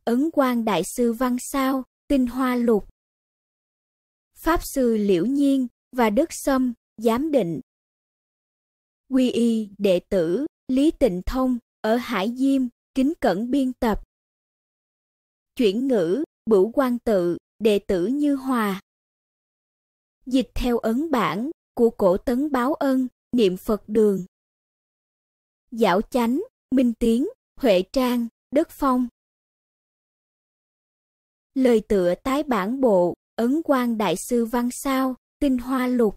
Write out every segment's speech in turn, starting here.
Ấn Quang Đại sư Văn Sao, Tinh Hoa Lục. Pháp sư Liễu Nhiên và Đức Sâm, giám định. Quy y đệ tử, Lý Tịnh Thông, ở Hải Diêm, kính cẩn biên tập. Chuyển ngữ, Bửu Quang Tự, đệ tử Như Hòa. Dịch theo ấn bản của Cổ Tấn Báo Ân, Niệm Phật Đường. Giảo Chánh, Minh Tiến, Huệ Trang, Đất Phong. Lời tựa tái bản bộ, Ấn Quang Đại sư Văn Sao, Tinh Hoa Lục.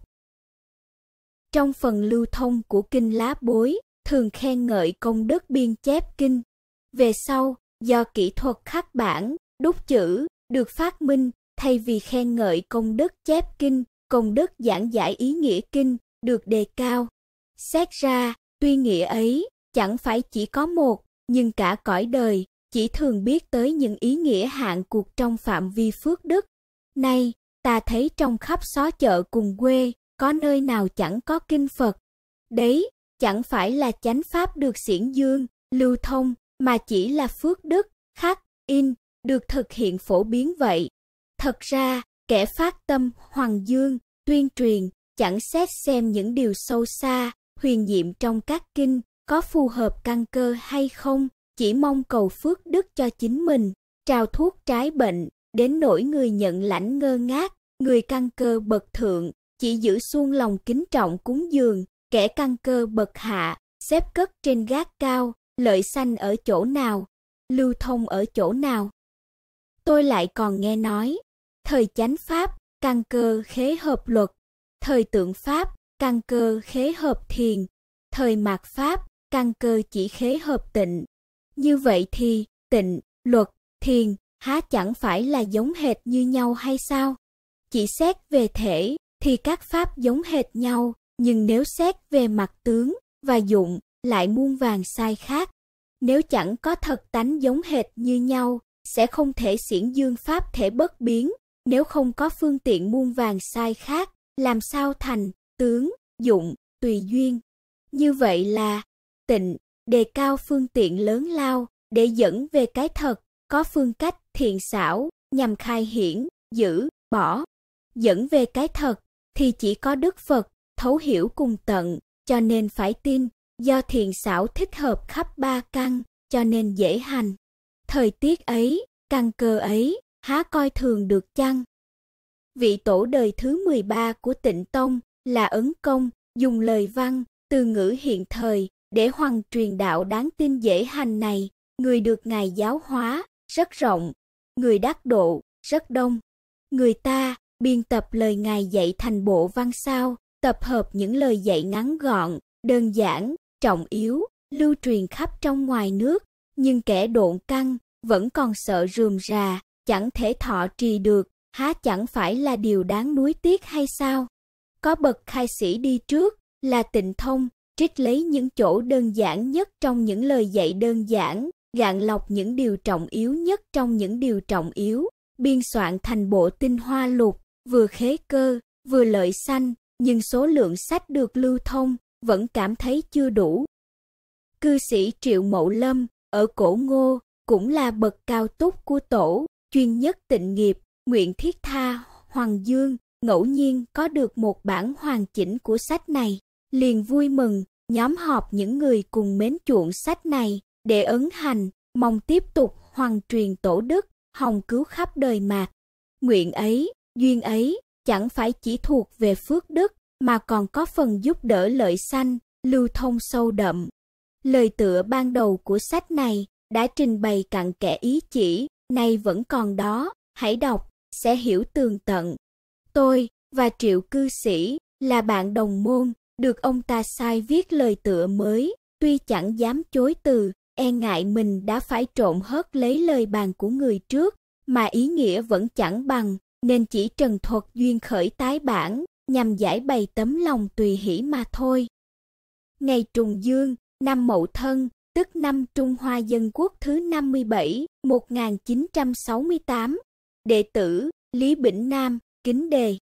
Trong phần lưu thông của kinh lá bối, thường khen ngợi công đức biên chép kinh. Về sau, do kỹ thuật khắc bản, đúc chữ, được phát minh, thay vì khen ngợi công đức chép kinh, công đức giảng giải ý nghĩa kinh, được đề cao. Xét ra, tuy nghĩa ấy, chẳng phải chỉ có một, nhưng cả cõi đời, chỉ thường biết tới những ý nghĩa hạn cuộc trong phạm vi phước đức. Nay, ta thấy trong khắp xó chợ cùng quê, có nơi nào chẳng có kinh Phật. Đấy, chẳng phải là chánh pháp được xiển dương, lưu thông, mà chỉ là phước đức, khắc, in, được thực hiện phổ biến vậy. Thật ra, kẻ phát tâm hoằng dương, tuyên truyền, chẳng xét xem những điều sâu xa, huyền diệu trong các kinh, có phù hợp căn cơ hay không, chỉ mong cầu phước đức cho chính mình, trao thuốc trái bệnh, đến nỗi người nhận lãnh ngơ ngác, người căn cơ bậc thượng, chỉ giữ suông lòng kính trọng cúng dường, kẻ căn cơ bậc hạ, xếp cất trên gác cao, lợi sanh ở chỗ nào, lưu thông ở chỗ nào. Tôi lại còn nghe nói, thời chánh pháp, căn cơ khế hợp luật, thời tượng pháp, căn cơ khế hợp thiền, thời mạt pháp, căn cơ chỉ khế hợp tịnh. Như vậy thì, tịnh, luật, thiền, há chẳng phải là giống hệt như nhau hay sao? Chỉ xét về thể, thì các pháp giống hệt nhau, nhưng nếu xét về mặt tướng và dụng, lại muôn vàn sai khác. Nếu chẳng có thật tánh giống hệt như nhau, sẽ không thể xiển dương pháp thể bất biến. Nếu không có phương tiện muôn vàn sai khác, làm sao thành tướng, dụng, tùy duyên. Như vậy là tịnh, đề cao phương tiện lớn lao, để dẫn về cái thật, có phương cách thiện xảo, nhằm khai hiển, giữ, bỏ. Dẫn về cái thật, thì chỉ có Đức Phật, thấu hiểu cùng tận, cho nên phải tin, do thiện xảo thích hợp khắp ba căn, cho nên dễ hành. Thời tiết ấy, căn cơ ấy, há coi thường được chăng? Vị tổ đời thứ 13 của Tịnh Tông là Ấn Công, dùng lời văn, từ ngữ hiện thời, để hoằng truyền đạo đáng tin dễ hành này, người được Ngài giáo hóa, rất rộng, người đắc độ, rất đông. Người ta, biên tập lời Ngài dạy thành bộ văn sao, tập hợp những lời dạy ngắn gọn, đơn giản, trọng yếu, lưu truyền khắp trong ngoài nước, nhưng kẻ độn căn, vẫn còn sợ rườm rà, chẳng thể thọ trì được, há chẳng phải là điều đáng nuối tiếc hay sao? Có bậc khai sĩ đi trước, là Tịnh Thông, trích lấy những chỗ đơn giản nhất trong những lời dạy đơn giản, gạn lọc những điều trọng yếu nhất trong những điều trọng yếu, biên soạn thành bộ Tinh Hoa Lục, vừa khế cơ, vừa lợi sanh, nhưng số lượng sách được lưu thông, vẫn cảm thấy chưa đủ. Cư sĩ Triệu Mậu Lâm, ở Cổ Ngô, cũng là bậc cao túc của tổ, chuyên nhất tịnh nghiệp, nguyện thiết tha, Hoàng Dương, ngẫu nhiên có được một bản hoàn chỉnh của sách này, liền vui mừng, nhóm họp những người cùng mến chuộng sách này, để ấn hành, mong tiếp tục hoằng truyền tổ đức, hồng cứu khắp đời mạt. Nguyện ấy, duyên ấy, chẳng phải chỉ thuộc về phước đức, mà còn có phần giúp đỡ lợi sanh, lưu thông sâu đậm. Lời tựa ban đầu của sách này đã trình bày cặn kẽ ý chỉ, nay vẫn còn đó, hãy đọc, sẽ hiểu tường tận. Tôi và Triệu cư sĩ là bạn đồng môn, được ông ta sai viết lời tựa mới, tuy chẳng dám chối từ, e ngại mình đã phải trộn hớt lấy lời bàn của người trước, mà ý nghĩa vẫn chẳng bằng, nên chỉ trần thuật duyên khởi tái bản, nhằm giải bày tấm lòng tùy hỷ mà thôi. Ngày Trùng Dương, năm Mậu Thân, tức năm Trung Hoa Dân Quốc thứ 57, 1968, đệ tử Lý Bỉnh Nam, kính đề.